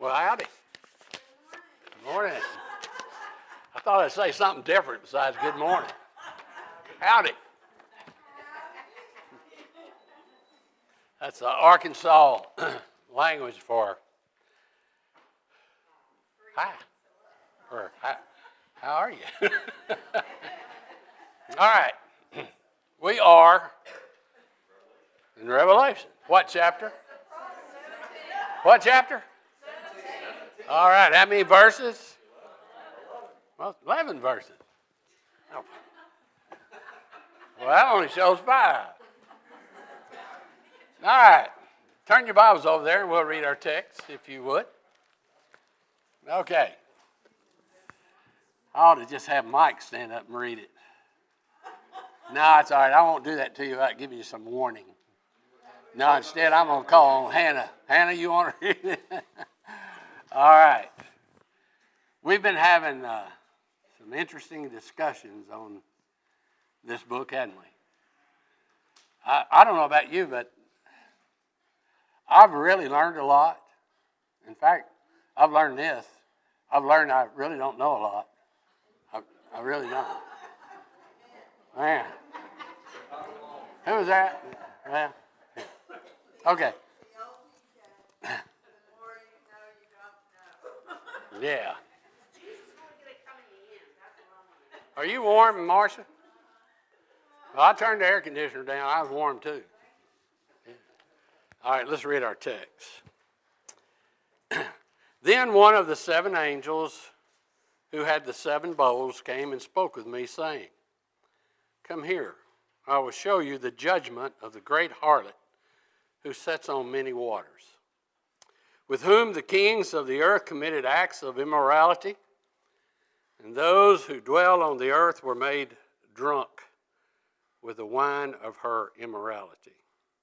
Well, howdy. Good morning. I thought I'd say something different besides good morning. Howdy. That's the Arkansas language for hi. Or how are you? All right. We are in Revelation. What chapter? What chapter? All right. How many verses? Well, 11 verses. Oh. Well, that only shows 5. All right. Turn your Bibles over there and we'll read our text, if you would. Okay. I ought to just have Mike stand up and read it. No, it's all right. I won't do that to you without giving you some warning. No, instead, I'm going to call on Hannah. Hannah, you want to read it? All right. We've been having some interesting discussions on this book, hadn't we? I don't know about you, but I've really learned a lot. In fact, I've learned this. I've learned I really don't know a lot. I really don't. Man. Who was that? Yeah. Okay. Yeah. Are you warm, Marcia? Well, I turned the air conditioner down. I was warm too. Yeah. All right, let's read our text. Then one of the 7 angels who had the 7 bowls came and spoke with me, saying, "Come here, I will show you the judgment of the great harlot who sits on many waters, with whom the kings of the earth committed acts of immorality, and those who dwell on the earth were made drunk with the wine of her immorality.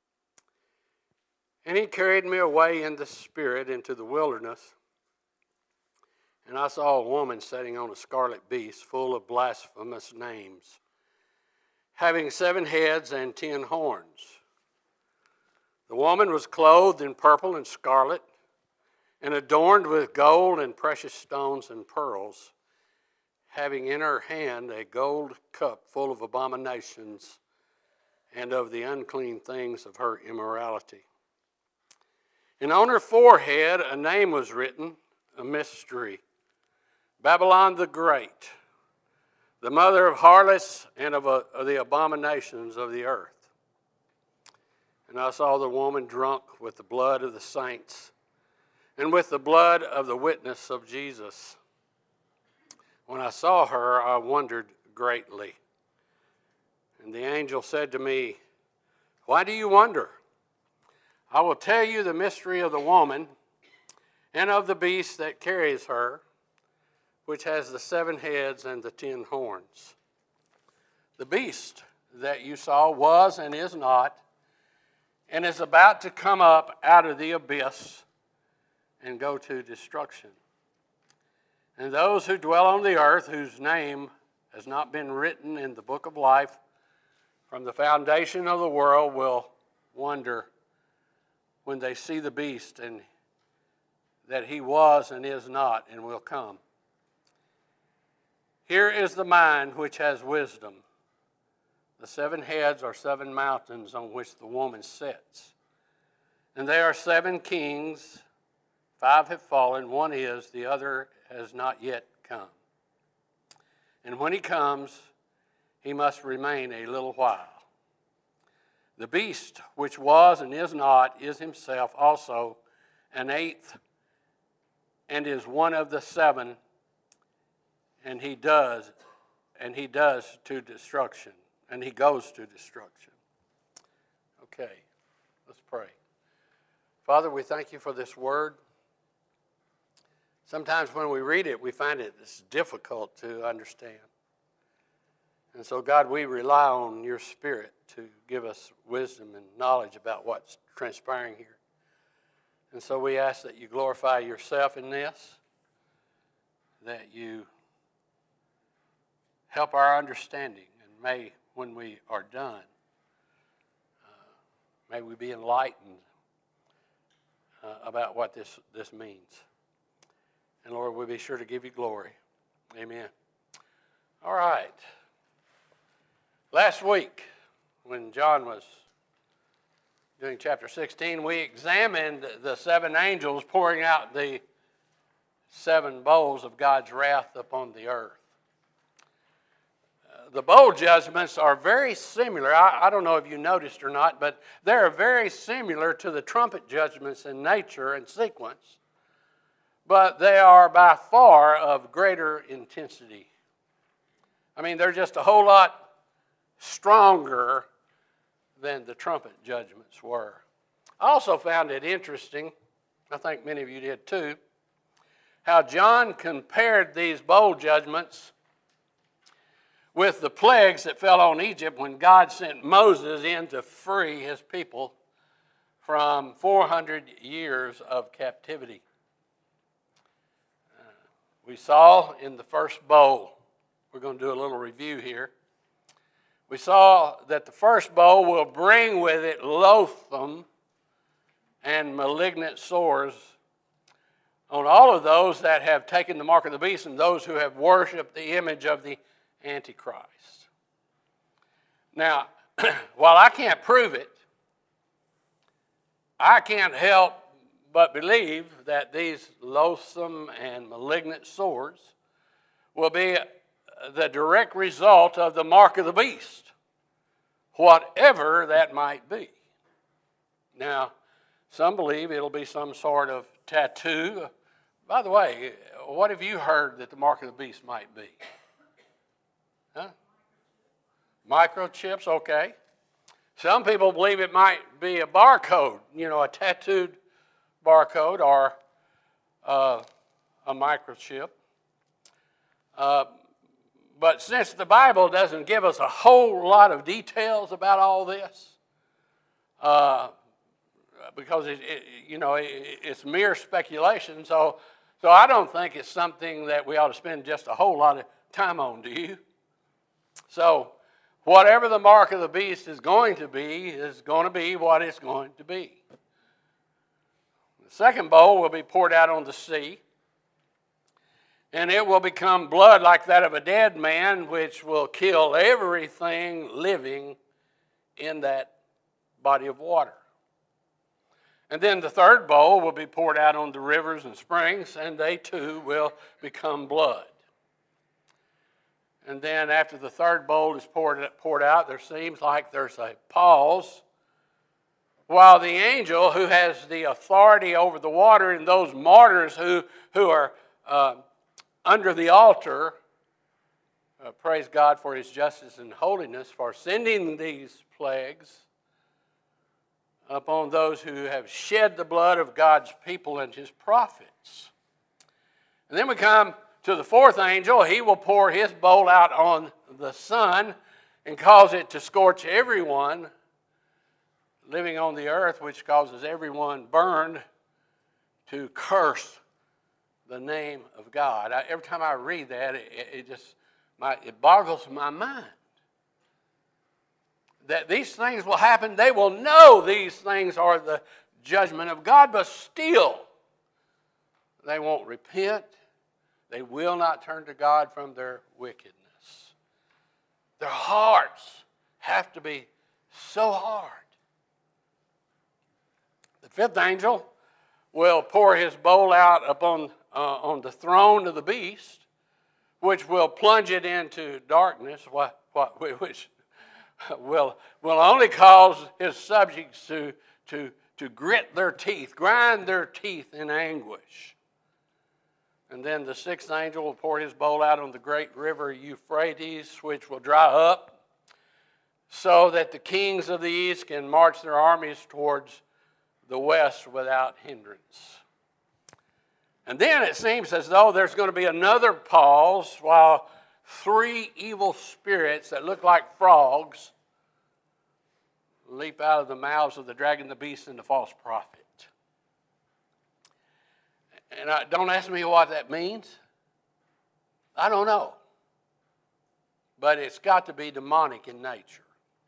And he carried me away in the spirit into the wilderness, and I saw a woman sitting on a scarlet beast full of blasphemous names, having 7 heads and 10 horns. The woman was clothed in purple and scarlet, and adorned with gold and precious stones and pearls, having in her hand a gold cup full of abominations and of the unclean things of her immorality. And on her forehead a name was written, a mystery, Babylon the Great, the mother of harlots and of the abominations of the earth. And I saw the woman drunk with the blood of the saints and with the blood of the witness of Jesus. When I saw her, I wondered greatly. And the angel said to me, "Why do you wonder? I will tell you the mystery of the woman and of the beast that carries her, which has the 7 heads and the 10 horns. The beast that you saw was and is not, and is about to come up out of the abyss and go to destruction. And those who dwell on the earth, whose name has not been written in the book of life from the foundation of the world, will wonder when they see the beast, and that he was and is not and will come. Here is the mind which has wisdom. The 7 heads are 7 mountains on which the woman sits. And they are 7 kings. 5 have fallen, 1 is, the other has not yet come. And when he comes, he must remain a little while. The beast, which was and is not, is himself also an 8th, and is one of the 7, and he does to destruction, and he goes to destruction." Okay, let's pray. Father, we thank you for this word. Sometimes when we read it, we find it's difficult to understand. And so, God, we rely on your Spirit to give us wisdom and knowledge about what's transpiring here. And so we ask that you glorify yourself in this, that you help our understanding, and may, when we are done, may we be enlightened about what this means. And Lord, we'll be sure to give you glory. Amen. All right. Last week, when John was doing chapter 16, we examined the 7 angels pouring out the 7 bowls of God's wrath upon the earth. The bowl judgments are very similar. I don't know if you noticed or not, but they're very similar to the trumpet judgments in nature and sequence, but they are by far of greater intensity. I mean, they're just a whole lot stronger than the trumpet judgments were. I also found it interesting, I think many of you did too, how John compared these bowl judgments with the plagues that fell on Egypt when God sent Moses in to free his people from 400 years of captivity. We saw in the first bowl, we're going to do a little review here. We saw that the first bowl will bring with it loathsome and malignant sores on all of those that have taken the mark of the beast and those who have worshipped the image of the Antichrist. Now, while I can't prove it, I can't help but believe that these loathsome and malignant sores will be the direct result of the mark of the beast, whatever that might be. Now, some believe it'll be some sort of tattoo. By the way, what have you heard that the mark of the beast might be? Huh? Microchips, okay. Some people believe it might be a barcode, a tattooed barcode or a microchip. But since the Bible doesn't give us a whole lot of details about all this, because it's mere speculation, so I don't think it's something that we ought to spend just a whole lot of time on, do you? So whatever the mark of the beast is going to be what it's going to be. The second bowl will be poured out on the sea, and it will become blood like that of a dead man, which will kill everything living in that body of water. And then the third bowl will be poured out on the rivers and springs, and they too will become blood. And then after the third bowl is poured out, there seems like there's a pause, while the angel who has the authority over the water and those martyrs who are under the altar, praise God for his justice and holiness for sending these plagues upon those who have shed the blood of God's people and his prophets. And then we come to the fourth angel. He will pour his bowl out on the sun and cause it to scorch everyone living on the earth, which causes everyone burned to curse the name of God. Every time I read that, it boggles my mind that these things will happen. They will know these things are the judgment of God, but still they won't repent. They will not turn to God from their wickedness. Their hearts have to be so hard. The fifth angel will pour his bowl out upon on the throne of the beast, which will plunge it into darkness, which will only cause his subjects to grit their teeth, grind their teeth in anguish. And then the sixth angel will pour his bowl out on the great river Euphrates, which will dry up, so that the kings of the east can march their armies towards the west without hindrance. And then it seems as though there's going to be another pause while 3 evil spirits that look like frogs leap out of the mouths of the dragon, the beast, and the false prophet. And don't ask me what that means. I don't know. But it's got to be demonic in nature.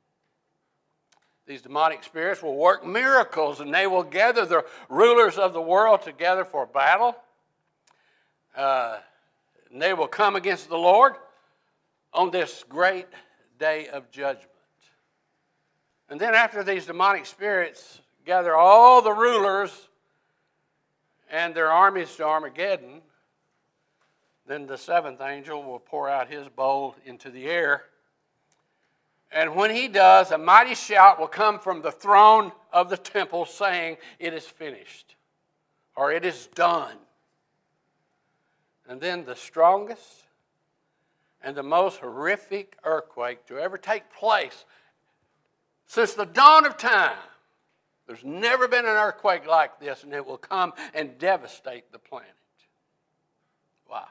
These demonic spirits will work miracles, and they will gather the rulers of the world together for battle. And they will come against the Lord on this great day of judgment. And then after these demonic spirits gather all the rulers and their armies to Armageddon, then the seventh angel will pour out his bowl into the air. And when he does, a mighty shout will come from the throne of the temple saying, "It is finished," or "It is done." And then the strongest and the most horrific earthquake to ever take place since the dawn of time. There's never been an earthquake like this, and it will come and devastate the planet. Wow.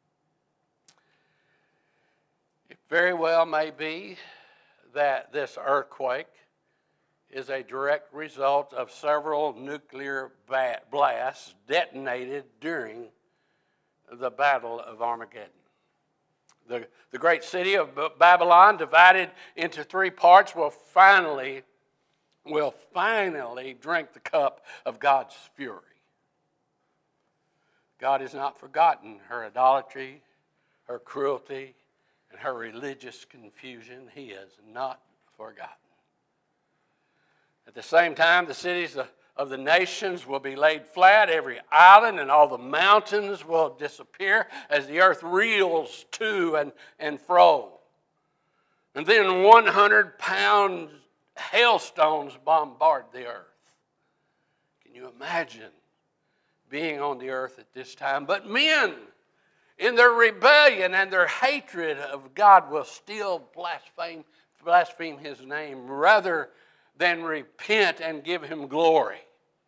It very well may be that this earthquake is a direct result of several nuclear blasts detonated during the Battle of Armageddon. The great city of Babylon, divided into three parts, will finally drink the cup of God's fury. God has not forgotten her idolatry, her cruelty, and her religious confusion. He has not forgotten. At the same time, the cities of the nations will be laid flat. Every island and all the mountains will disappear as the earth reels to and fro. And then 100-pound hailstones bombard the earth. Can you imagine being on the earth at this time? But men, in their rebellion and their hatred of God, will still blaspheme his name rather than repent and give him glory.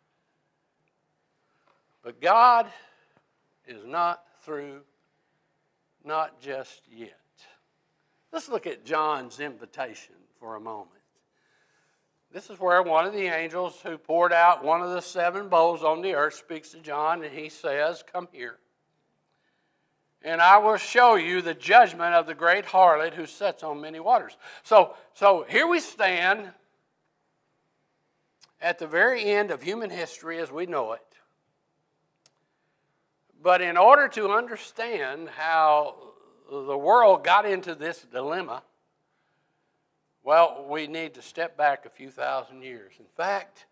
But God is not through, not just yet. Let's look at John's invitation for a moment. This is where one of the angels who poured out one of the 7 bowls on the earth speaks to John, and he says, "Come here, and I will show you the judgment of the great harlot who sits on many waters." So here we stand at the very end of human history as we know it. But in order to understand how the world got into this dilemma, well, we need to step back a few thousand years. In fact,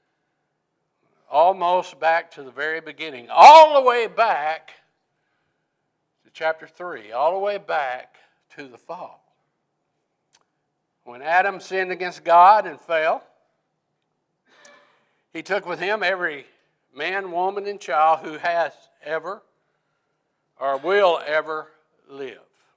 almost back to the very beginning, all the way back to chapter 3, all the way back to the fall. When Adam sinned against God and fell, he took with him every man, woman, and child who has ever or will ever live.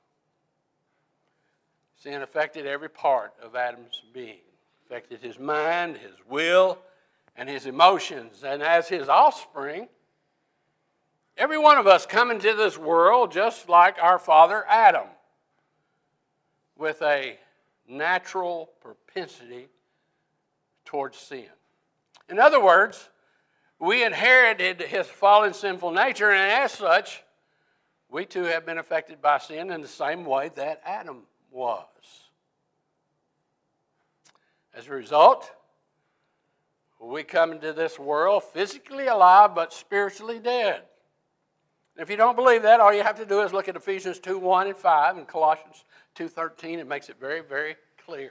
Sin affected every part of Adam's being. Affected his mind, his will, and his emotions. And as his offspring, every one of us come into this world just like our father Adam, with a natural propensity towards sin. In other words, we inherited his fallen sinful nature, and as such, we too have been affected by sin in the same way that Adam was. As a result, we come into this world physically alive but spiritually dead. If you don't believe that, all you have to do is look at Ephesians 2:1 and 5 and Colossians 2:13. It makes it very, very clear.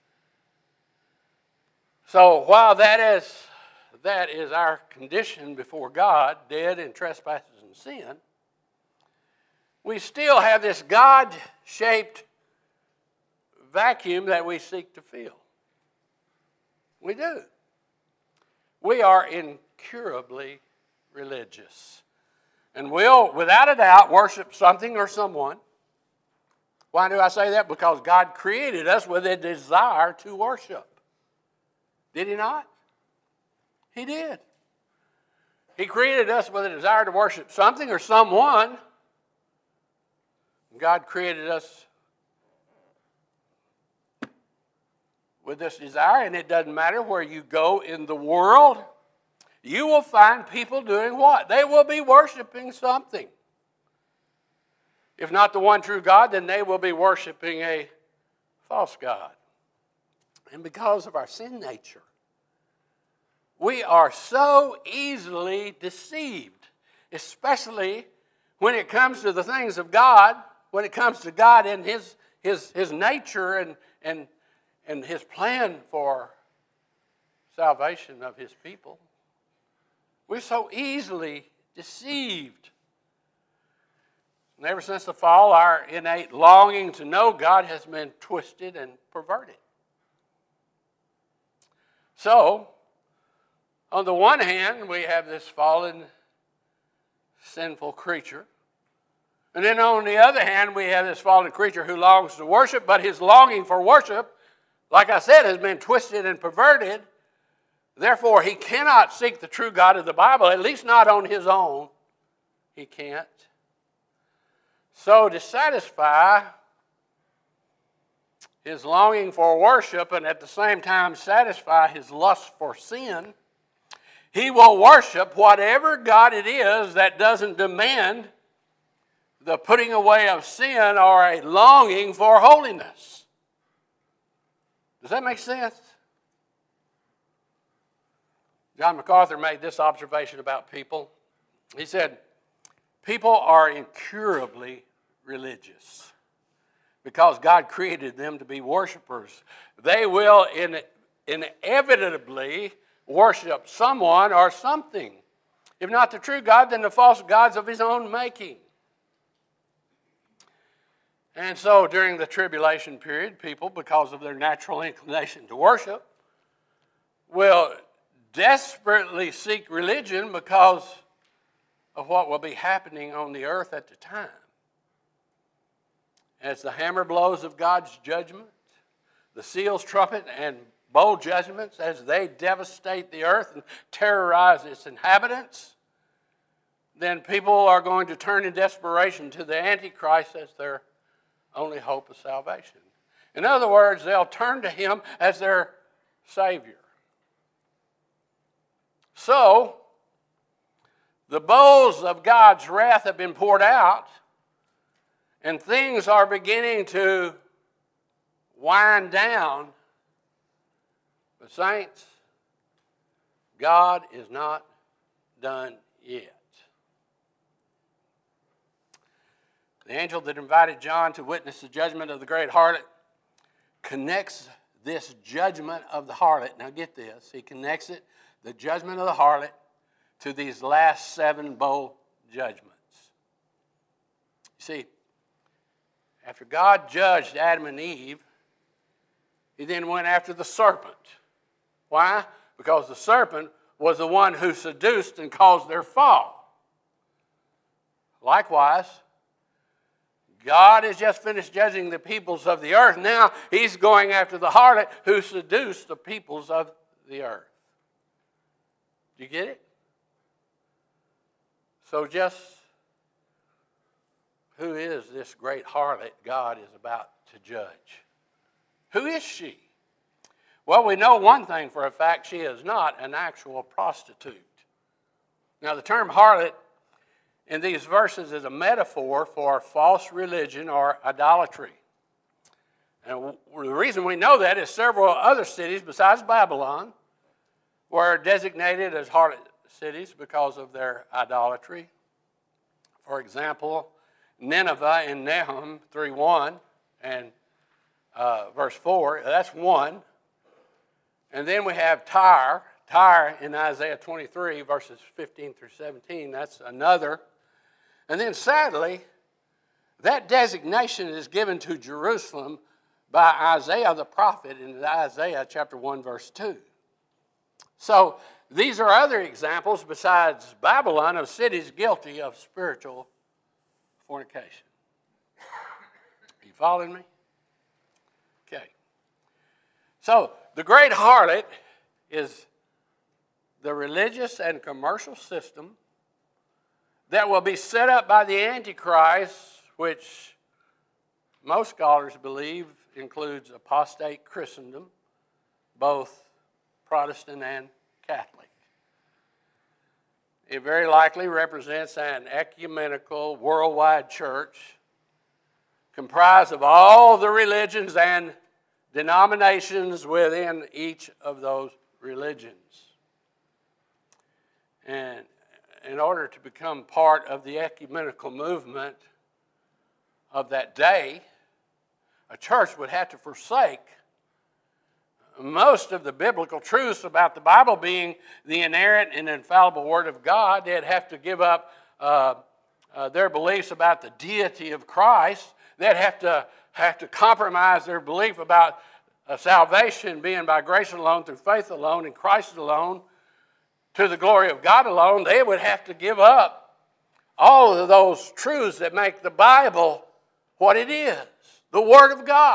So while that is our condition before God, dead in trespasses and sin, we still have this God-shaped vacuum that we seek to fill. We do. We are incurably religious and will, without a doubt, worship something or someone. Why do I say that? Because God created us with a desire to worship. Did he not? He did. He created us with a desire to worship something or someone. God created us with this desire, and it doesn't matter where you go in the world, you will find people doing what? They will be worshiping something. If not the one true God, then they will be worshiping a false god. And because of our sin nature, we are so easily deceived, especially when it comes to the things of God, when it comes to God and His nature and His plan for salvation of His people, we're so easily deceived. And ever since the fall, our innate longing to know God has been twisted and perverted. So, on the one hand, we have this fallen, sinful creature. And then on the other hand, we have this fallen creature who longs to worship, but his longing for worship, like I said, has been twisted and perverted. Therefore, he cannot seek the true God of the Bible, at least not on his own. He can't. So to satisfy his longing for worship and at the same time satisfy his lust for sin, he will worship whatever God it is that doesn't demand the putting away of sin or a longing for holiness. Does that make sense? John MacArthur made this observation about people. He said, people are incurably religious because God created them to be worshipers. They will inevitably worship someone or something. If not the true God, then the false gods of his own making. And so during the tribulation period, people, because of their natural inclination to worship, will desperately seek religion because of what will be happening on the earth at the time. As the hammer blows of God's judgment, the seals, trumpet, and bowl judgments, as they devastate the earth and terrorize its inhabitants, then people are going to turn in desperation to the Antichrist as their only hope of salvation. In other words, they'll turn to him as their Savior. So, the bowls of God's wrath have been poured out, and things are beginning to wind down. But saints, God is not done yet. The angel that invited John to witness the judgment of the great harlot connects this judgment of the harlot. Now get this. He connects it, the judgment of the harlot, to these last 7 bowl judgments. You see, after God judged Adam and Eve, he then went after the serpent. Why? Because the serpent was the one who seduced and caused their fall. Likewise, God has just finished judging the peoples of the earth. Now he's going after the harlot who seduced the peoples of the earth. Do you get it? So just who is this great harlot God is about to judge? Who is she? Well, we know one thing for a fact: she is not an actual prostitute. Now, the term harlot in these verses is a metaphor for false religion or idolatry. And the reason we know that is several other cities besides Babylon were designated as harlot cities because of their idolatry. For example, Nineveh in Nahum 3:1 and verse 4, that's one. And then we have Tyre in Isaiah 23, verses 15 through 17, that's another. And then sadly, that designation is given to Jerusalem by Isaiah the prophet in Isaiah chapter 1, verse 2. So these are other examples besides Babylon of cities guilty of spiritual fornication. Are you following me? Okay. So the great harlot is the religious and commercial system that will be set up by the Antichrist, which most scholars believe includes apostate Christendom, both Protestant and Catholic. It very likely represents an ecumenical worldwide church comprised of all the religions and denominations within each of those religions. And in order to become part of the ecumenical movement of that day, a church would have to forsake most of the biblical truths about the Bible being the inerrant and infallible Word of God. They'd have to give up their beliefs about the deity of Christ. They'd have to compromise their belief about salvation being by grace alone, through faith alone, in Christ alone, to the glory of God alone. They would have to give up all of those truths that make the Bible what it is, the Word of God.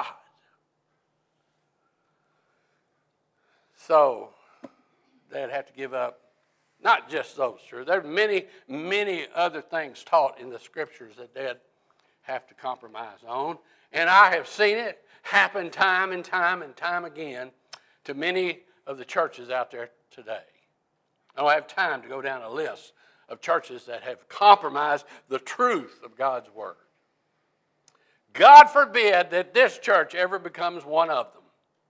So they'd have to give up not just those truths. There are many, many other things taught in the Scriptures that they'd have to compromise on. And I have seen it happen time and time and time again to many of the churches out there today. I don't have time to go down a list of churches that have compromised the truth of God's Word. God forbid that this church ever becomes one of them.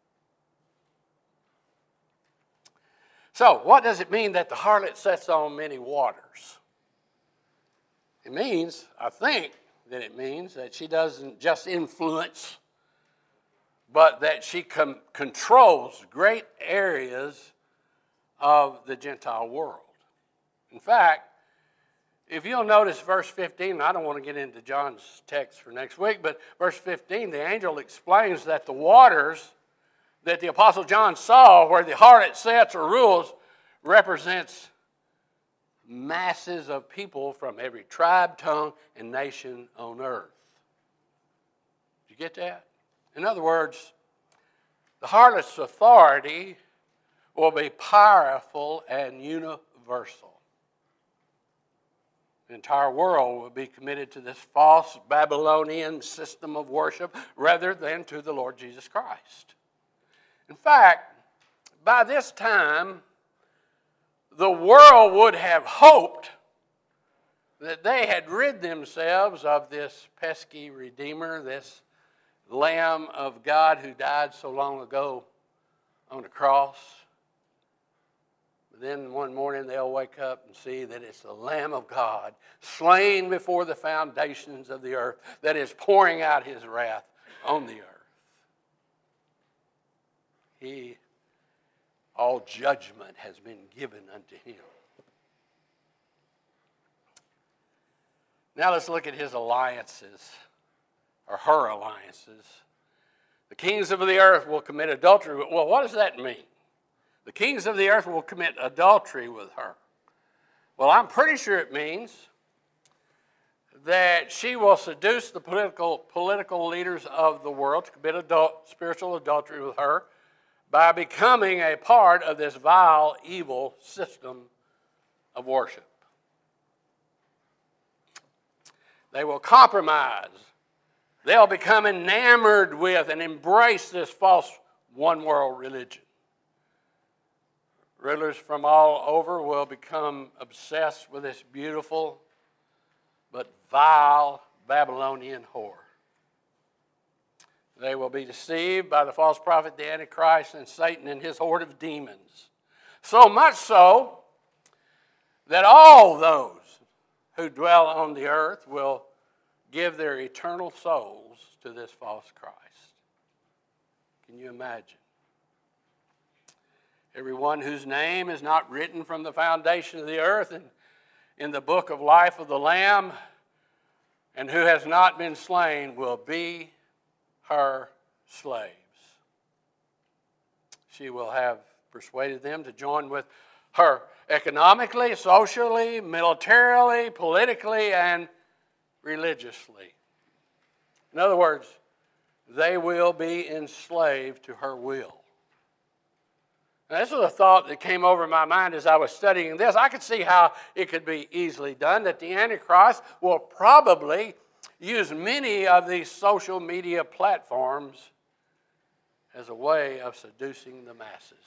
So, what does it mean that the harlot sits on many waters? It means, I think, that it means that she doesn't just influence, but that she controls great areas of the Gentile world. In fact, if you'll notice verse 15, and I don't want to get into John's text for next week, but verse 15, the angel explains that the waters that the Apostle John saw where the harlot sits or rules represents masses of people from every tribe, tongue, and nation on earth. Did you get that? In other words, the harlot's authority will be powerful and universal. The entire world will be committed to this false Babylonian system of worship rather than to the Lord Jesus Christ. In fact, by this time, the world would have hoped that they had rid themselves of this pesky Redeemer, this Lamb of God who died so long ago on the cross. But then one morning they'll wake up and see that it's the Lamb of God, slain before the foundations of the earth, that is pouring out his wrath on the earth. All judgment has been given unto him. Now let's look at his alliances, or her alliances. The kings of the earth will commit adultery. Well, what does that mean? The kings of the earth will commit adultery with her. Well, I'm pretty sure it means that she will seduce the political leaders of the world to commit spiritual adultery with her by becoming a part of this vile, evil system of worship. They will compromise. They'll become enamored with and embrace this false one-world religion. Rulers from all over will become obsessed with this beautiful but vile Babylonian whore. They will be deceived by the false prophet, the Antichrist, and Satan and his horde of demons. So much so that all those who dwell on the earth will give their eternal souls to this false Christ. Can you imagine? Everyone whose name is not written from the foundation of the earth and in the book of life of the Lamb, and who has not been slain, will be her slaves. She will have persuaded them to join with her economically, socially, militarily, politically, and religiously. In other words, they will be enslaved to her will. Now, this was a thought that came over my mind as I was studying this. I could see how it could be easily done, that the Antichrist will probably use many of these social media platforms as a way of seducing the masses.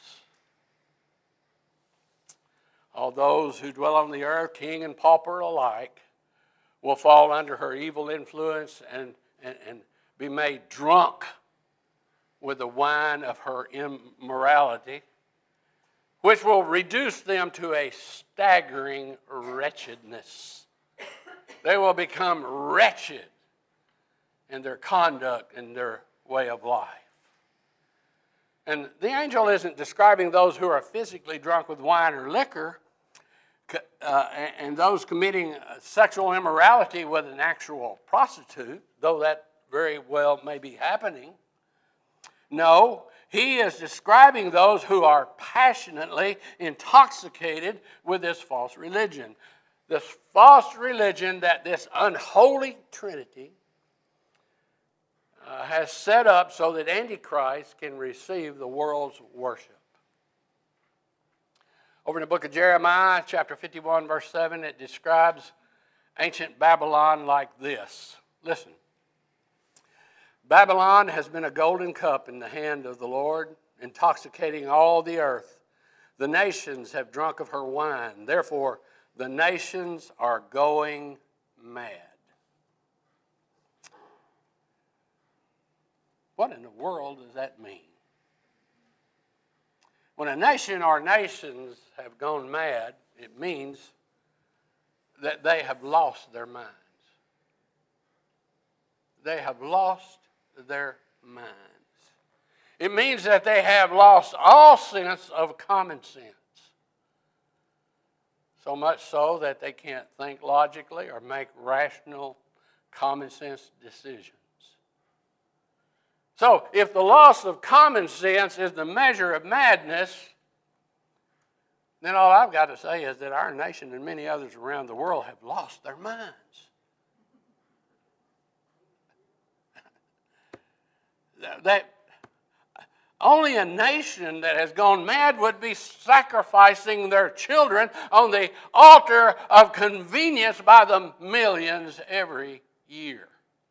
All those who dwell on the earth, king and pauper alike, will fall under her evil influence and be made drunk with the wine of her immorality. which will reduce them to a staggering wretchedness. They will become wretched in their conduct and their way of life. And the angel isn't describing those who are physically drunk with wine or liquor and those committing sexual immorality with an actual prostitute, though that very well may be happening. No, he is describing those who are passionately intoxicated with this false religion. This false religion that this unholy Trinity has set up so that Antichrist can receive the world's worship. Over in the book of Jeremiah, chapter 51, verse 7, it describes ancient Babylon like this. Listen. Babylon has been a golden cup in the hand of the Lord, intoxicating all the earth. The nations have drunk of her wine. Therefore, the nations are going mad. What in the world does that mean? When a nation or nations have gone mad, it means that they have lost their minds. They have lost their minds. It means that they have lost all sense of common sense. So much so that they can't think logically or make rational, common sense decisions. So, if the loss of common sense is the measure of madness, then all I've got to say is that our nation and many others around the world have lost their minds. That only a nation that has gone mad would be sacrificing their children on the altar of convenience by the millions every year.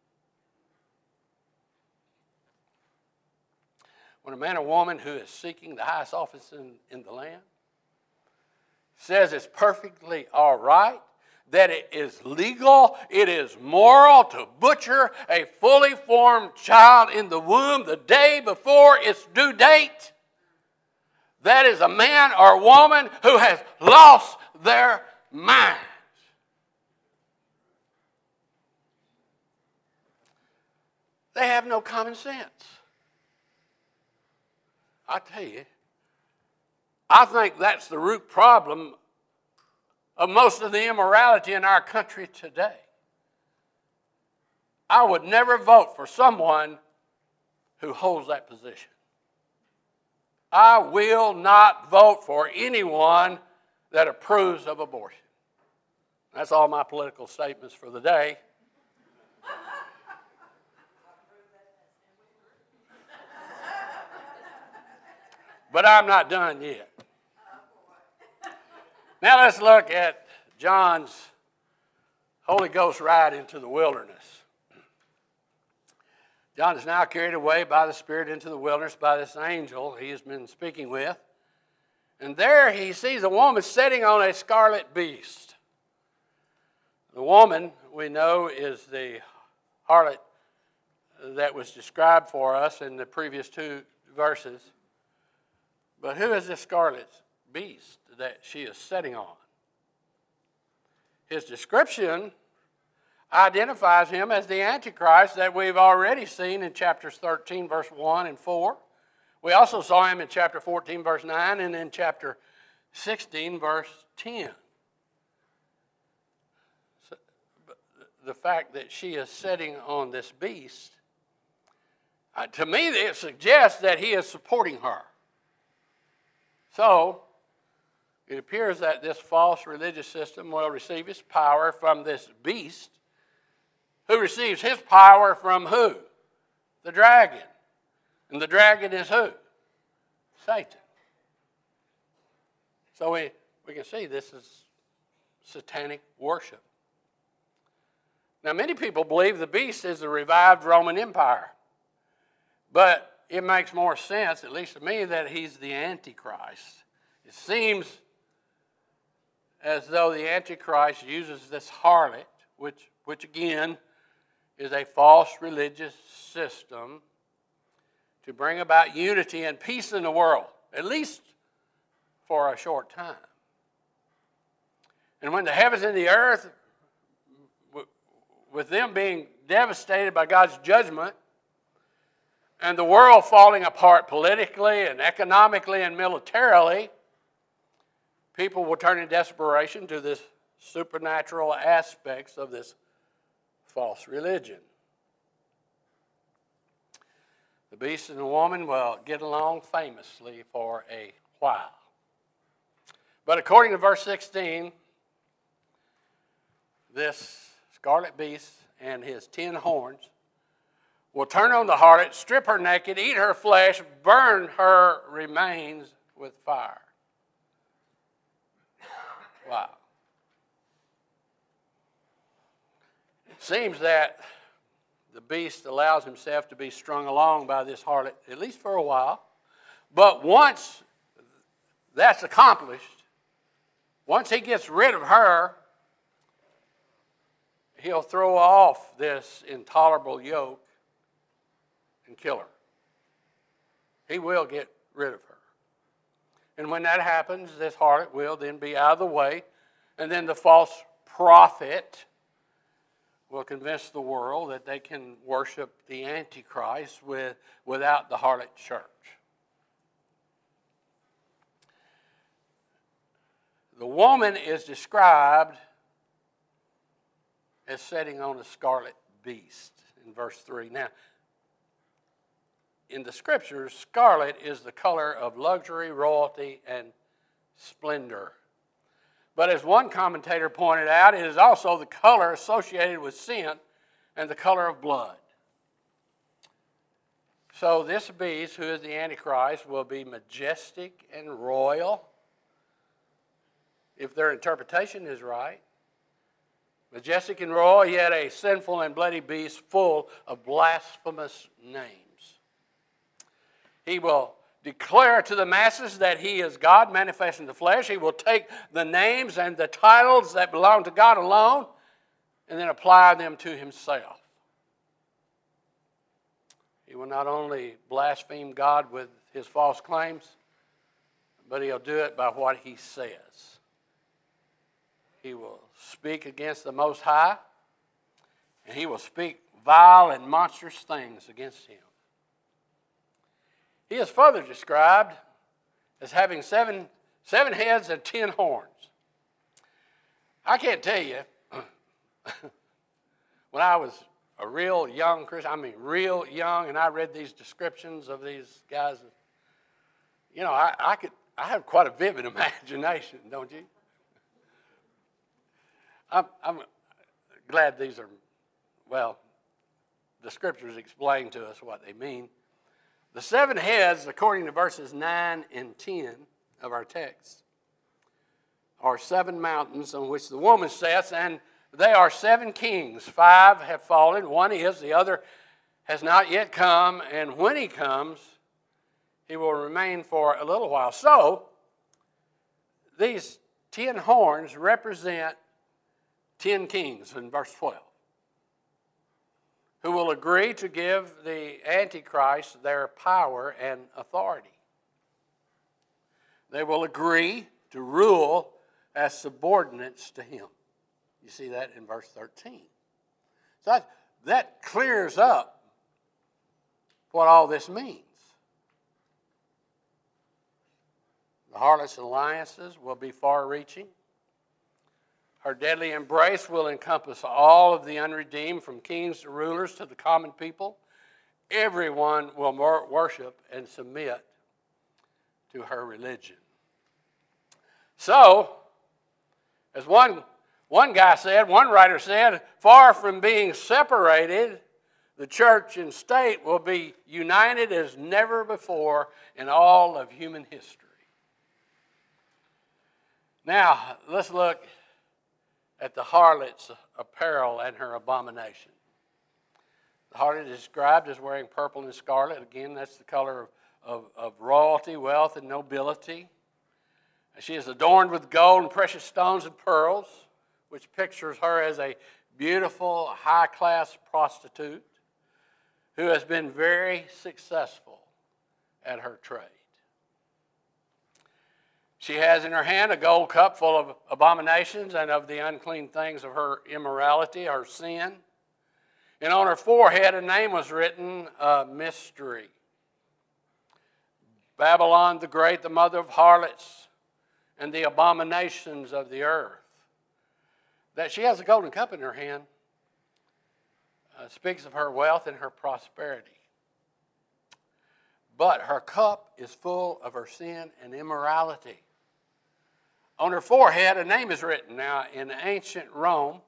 When a man or woman who is seeking the highest office in the land says it's perfectly all right, that it is legal, it is moral to butcher a fully formed child in the womb the day before its due date, that is a man or woman who has lost their minds. They have no common sense. I tell you, I think that's the root problem of most of the immorality in our country today. I would never vote for someone who holds that position. I will not vote for anyone that approves of abortion. That's all my political statements for the day. But I'm not done yet. Now let's look at John's Holy Ghost ride into the wilderness. John is now carried away by the Spirit into the wilderness by this angel he has been speaking with. And there he sees a woman sitting on a scarlet beast. The woman, we know, is the harlot that was described for us in the previous two verses. But who is this scarlet beast that she is sitting on? His description identifies him as the Antichrist that we've already seen in chapters 13, verse 1 and 4. We also saw him in chapter 14, verse 9, and in chapter 16, verse 10. So, the fact that she is sitting on this beast, to me, it suggests that he is supporting her. So, it appears that this false religious system will receive its power from this beast, who receives his power from who? The dragon. And the dragon is who? Satan. So we can see this is satanic worship. Now, many people believe the beast is the revived Roman Empire. But it makes more sense, at least to me, that he's the Antichrist. It seems as though the Antichrist uses this harlot, which again is a false religious system, to bring about unity and peace in the world, at least for a short time. And when the heavens and the earth, with them being devastated by God's judgment, and the world falling apart politically and economically and militarily, people will turn in desperation to this supernatural aspects of this false religion. The beast and the woman will get along famously for a while. But according to verse 16, this scarlet beast and his 10 horns will turn on the harlot, strip her naked, eat her flesh, burn her remains with fire. Wow. It seems that the beast allows himself to be strung along by this harlot, at least for a while. But once that's accomplished, once he gets rid of her, he'll throw off this intolerable yoke and kill her. He will get rid of her. And when that happens, this harlot will then be out of the way, and then the false prophet will convince the world that they can worship the Antichrist without the harlot church. The woman is described as sitting on a scarlet beast in verse 3. Now, in the scriptures, scarlet is the color of luxury, royalty, and splendor. But as one commentator pointed out, it is also the color associated with sin and the color of blood. So this beast, who is the Antichrist, will be majestic and royal, if their interpretation is right. Majestic and royal, yet a sinful and bloody beast full of blasphemous names. He will declare to the masses that he is God manifest in the flesh. He will take the names and the titles that belong to God alone and then apply them to himself. He will not only blaspheme God with his false claims, but he'll do it by what he says. He will speak against the Most High, and he will speak vile and monstrous things against him. He is further described as having seven heads and 10 horns. I can't tell you, when I was a real young Christian, real young, and I read these descriptions of these guys, you know, I have quite a vivid imagination, don't you? I'm glad these are, well, the scriptures explain to us what they mean. The 7 heads, according to verses 9 and 10 of our text, are 7 mountains on which the woman sits, and they are 7 kings. 5 have fallen, 1 is, the other has not yet come, and when he comes, he will remain for a little while. So, these 10 horns represent 10 kings in verse 12, who will agree to give the Antichrist their power and authority. They will agree to rule as subordinates to him. You see that in verse 13. So that clears up what all this means. The harlot's alliances will be far-reaching. Her deadly embrace will encompass all of the unredeemed, from kings to rulers to the common people. Everyone will worship and submit to her religion. So, as one writer said, far from being separated, the church and state will be united as never before in all of human history. Now, let's look at the harlot's apparel and her abomination. The harlot is described as wearing purple and scarlet. Again, that's the color of royalty, wealth, and nobility. She is adorned with gold and precious stones and pearls, which pictures her as a beautiful, high-class prostitute who has been very successful at her trade. She has in her hand a gold cup full of abominations and of the unclean things of her immorality, her sin. And on her forehead a name was written, a mystery. Babylon the Great, the mother of harlots and the abominations of the earth. That she has a golden cup in her hand speaks of her wealth and her prosperity. But her cup is full of her sin and immorality. On her forehead a name is written. Now, in ancient Rome,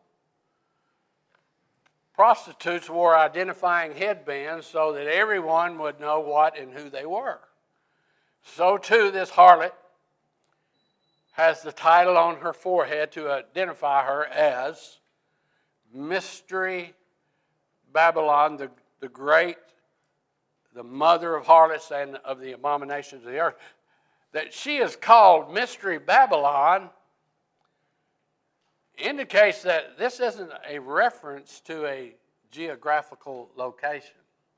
prostitutes wore identifying headbands so that everyone would know what and who they were. So too, this harlot has the title on her forehead to identify her as Mystery Babylon the Great, the mother of harlots and of the abominations of the earth. That she is called Mystery Babylon indicates that this isn't a reference to a geographical location.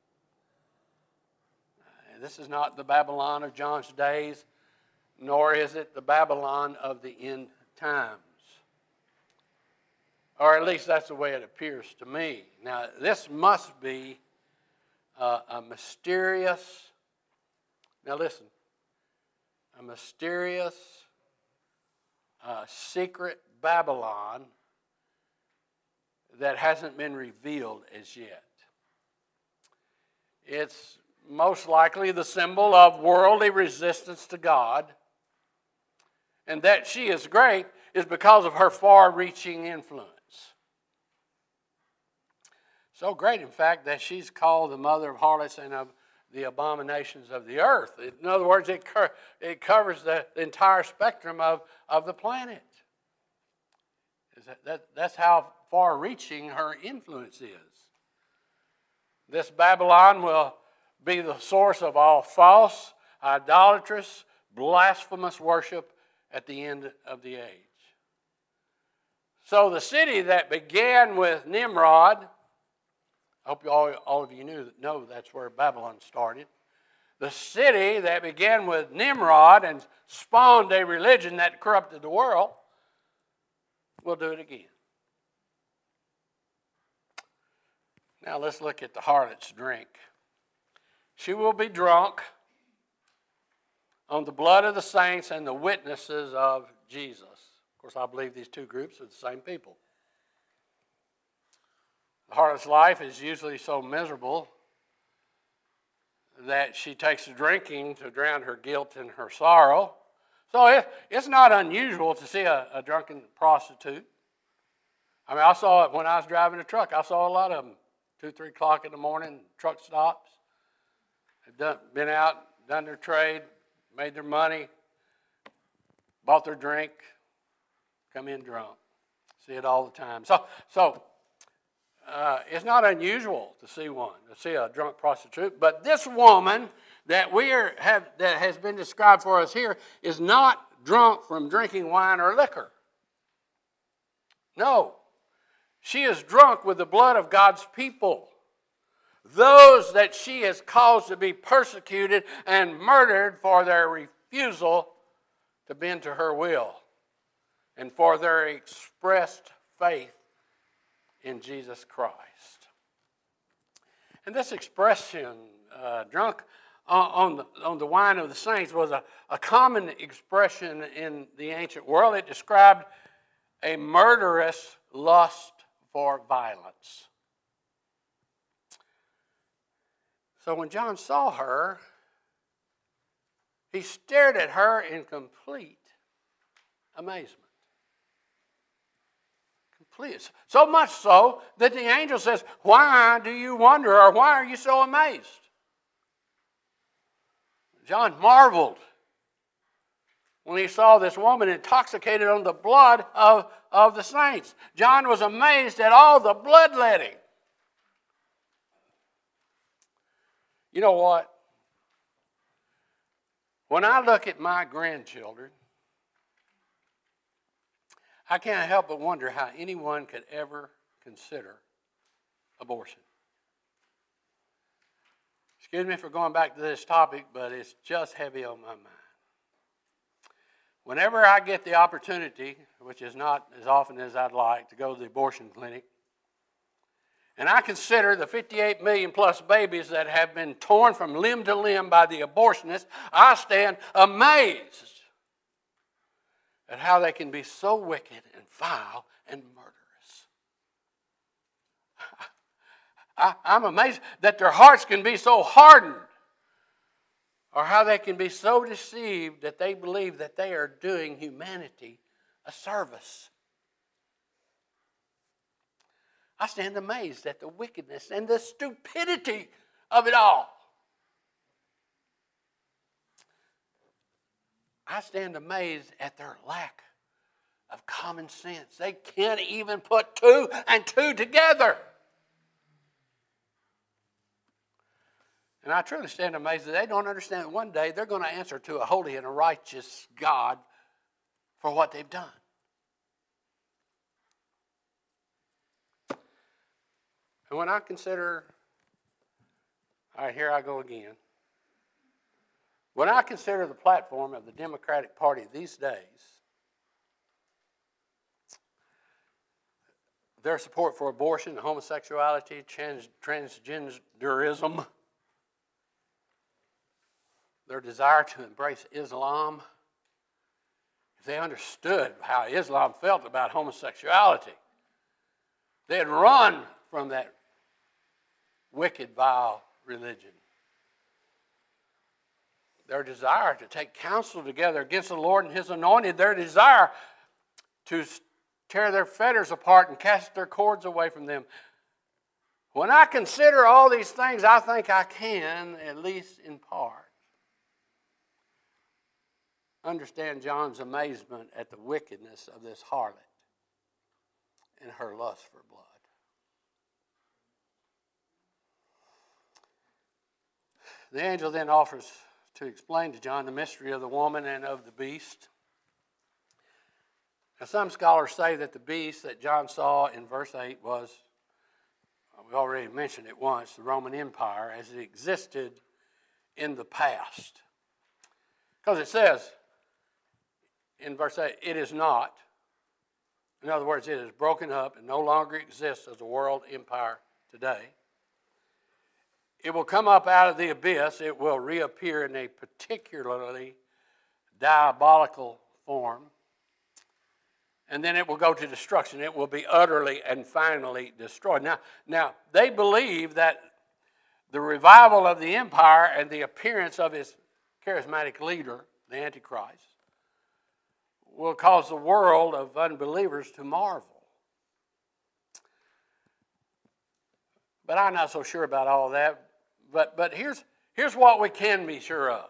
This is not the Babylon of John's days, nor is it the Babylon of the end times. Or at least that's the way it appears to me. Now, this must be a mysterious, now listen, a mysterious, secret Babylon that hasn't been revealed as yet. It's most likely the symbol of worldly resistance to God, and that she is great is because of her far-reaching influence. So great, in fact, that she's called the mother of harlots and of the abominations of the earth. In other words, it covers the entire spectrum of the planet. That's how far-reaching her influence is. This Babylon will be the source of all false, idolatrous, blasphemous worship at the end of the age. So the city that began with Nimrod, I hope all of you know that's where Babylon started. The city that began with Nimrod and spawned a religion that corrupted the world will do it again. Now let's look at the harlot's drink. She will be drunk on the blood of the saints and the witnesses of Jesus. Of course, I believe these two groups are the same people. The harlot's life is usually so miserable that she takes to drinking to drown her guilt and her sorrow. So it's not unusual to see a drunken prostitute. I mean, I saw it when I was driving a truck. I saw a lot of them, 2, 3 o'clock in the morning, truck stops. They've been out, done their trade, made their money, bought their drink, come in drunk. See it all the time. So it's not unusual to see a drunk prostitute. But this woman that that has been described for us here is not drunk from drinking wine or liquor. No, she is drunk with the blood of God's people. Those that she has caused to be persecuted and murdered for their refusal to bend to her will and for their expressed faith in Jesus Christ. And this expression, drunk on the wine of the saints, was a common expression in the ancient world. It described a murderous lust for violence. So when John saw her, he stared at her in complete amazement. Complete. So much so that the angel says, "Why do you wonder, or why are you so amazed?" John marveled when he saw this woman intoxicated on the blood of the saints. John was amazed at all the bloodletting. You know what? When I look at my grandchildren, I can't help but wonder how anyone could ever consider abortion. Excuse me for going back to this topic, but it's just heavy on my mind. Whenever I get the opportunity, which is not as often as I'd like, to go to the abortion clinic, and I consider the 58 million plus babies that have been torn from limb to limb by the abortionists, I stand amazed at how they can be so wicked and vile and murderous. I'm amazed that their hearts can be so hardened, or how they can be so deceived that they believe that they are doing humanity a service. I stand amazed at the wickedness and the stupidity of it all. I stand amazed at their lack of common sense. They can't even put two and two together. And I truly stand amazed that they don't understand that one day they're going to answer to a holy and a righteous God for what they've done. And when I consider, all right, here I go again. When I consider the platform of the Democratic Party these days, their support for abortion, homosexuality, transgenderism, their desire to embrace Islam, if they understood how Islam felt about homosexuality, they'd run from that wicked, vile religion. Their desire to take counsel together against the Lord and His anointed, their desire to tear their fetters apart and cast their cords away from them. When I consider all these things, I think I can, at least in part, understand John's amazement at the wickedness of this harlot and her lust for blood. The angel then offers to explain to John the mystery of the woman and of the beast. Now, some scholars say that the beast that John saw in verse 8 was, we already mentioned it once, the Roman Empire as it existed in the past. Because it says in verse 8, it is not. In other words, it is broken up and no longer exists as a world empire today. It will come up out of the abyss. It will reappear in a particularly diabolical form. And then it will go to destruction. It will be utterly and finally destroyed. Now they believe that the revival of the empire and the appearance of its charismatic leader, the Antichrist, will cause the world of unbelievers to marvel. But I'm not so sure about all that. But here's what we can be sure of.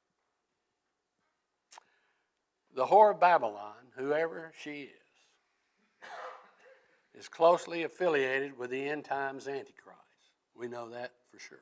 The whore of Babylon, whoever she is closely affiliated with the end times Antichrist. We know that for sure.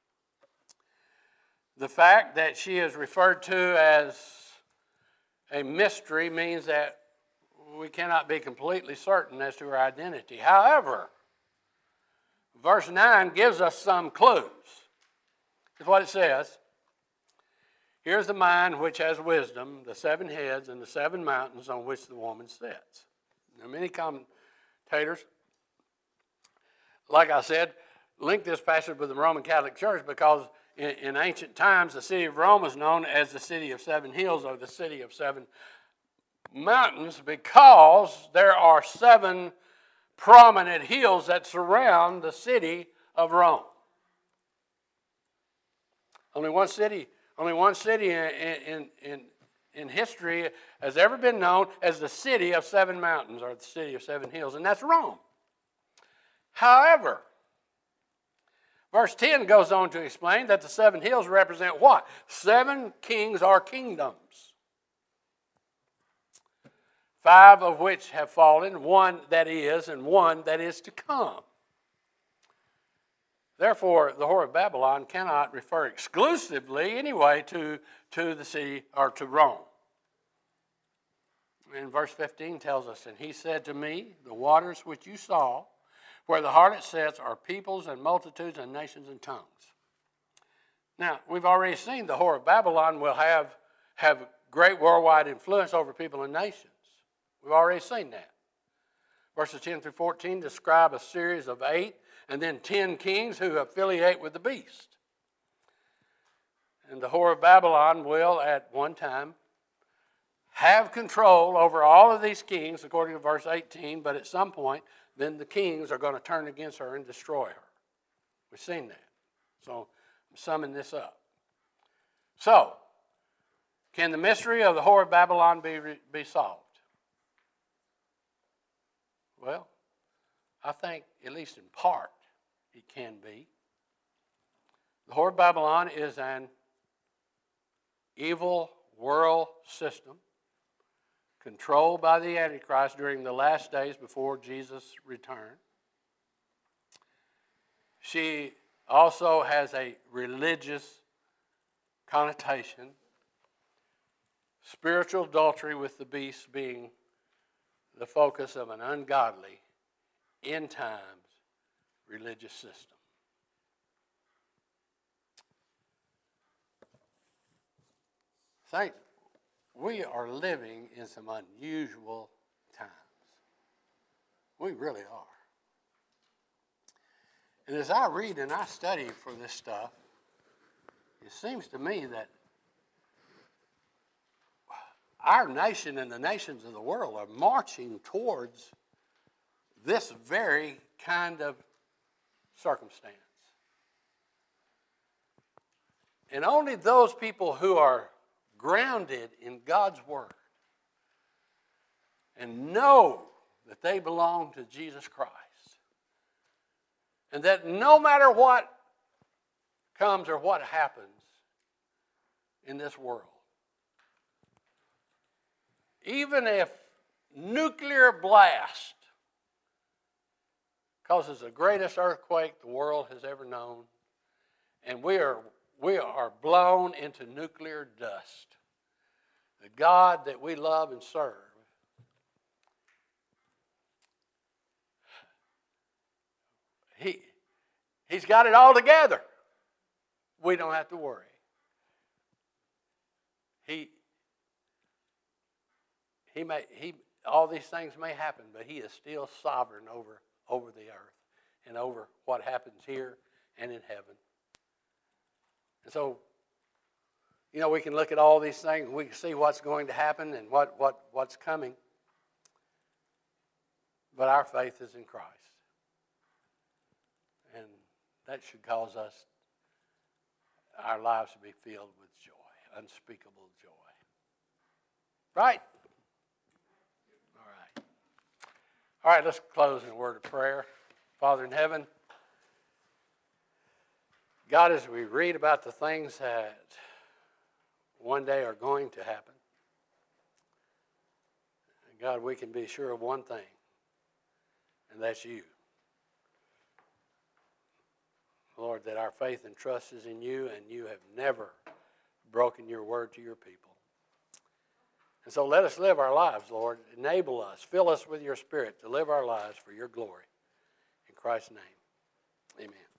The fact that she is referred to as a mystery means that we cannot be completely certain as to her identity. However, verse 9 gives us some clues. Here's what it says. Here's the mind which has wisdom, the 7 heads and the 7 mountains on which the woman sits. Now, many commentators, like I said, link this passage with the Roman Catholic Church because in ancient times, the city of Rome was known as the city of 7 hills or the city of 7 mountains because there are 7 prominent hills that surround the city of Rome. Only one city in history has ever been known as the city of 7 mountains or the city of 7 hills, and that's Rome. However, verse 10 goes on to explain that the 7 hills represent what? 7 kings or kingdoms. 5 of which have fallen, 1 that is, and 1 that is to come. Therefore, the whore of Babylon cannot refer exclusively, anyway, to the city or to Rome. And verse 15 tells us, and he said to me, the waters which you saw, where the harlot sits, are peoples and multitudes and nations and tongues. Now, we've already seen the whore of Babylon will have great worldwide influence over people and nations. We've already seen that. Verses 10 through 14 describe a series of 8 and then 10 kings who affiliate with the beast. And the whore of Babylon will, at one time, have control over all of these kings, according to verse 18, but at some point, then the kings are going to turn against her and destroy her. We've seen that. So I'm summing this up. So, can the mystery of the whore of Babylon be solved? Well, I think, at least in part, it can be. The whore of Babylon is an evil world system controlled by the Antichrist during the last days before Jesus' return. She also has a religious connotation, spiritual adultery with the beast being the focus of an ungodly, end times religious system. Saints, we are living in some unusual times. We really are. And as I read and I study for this stuff, it seems to me that our nation and the nations of the world are marching towards this very kind of circumstance. And only those people who are grounded in God's Word and know that they belong to Jesus Christ, and that no matter what comes or what happens in this world, even if nuclear blast causes the greatest earthquake the world has ever known, and we are blown into nuclear dust, the God that we love and serve He's got it all together. We don't have to worry. All these things may happen, but He is still sovereign over the earth and over what happens here and in heaven. And so, we can look at all these things, we can see what's going to happen and what's coming. But our faith is in Christ. And that should cause our lives to be filled with joy, unspeakable joy. Right? All right, let's close in a word of prayer. Father in heaven, God, as we read about the things that one day are going to happen, God, we can be sure of one thing, and that's you. Lord, that our faith and trust is in you, and you have never broken your word to your people. And so let us live our lives, Lord. Enable us, fill us with your Spirit to live our lives for your glory. In Christ's name, amen.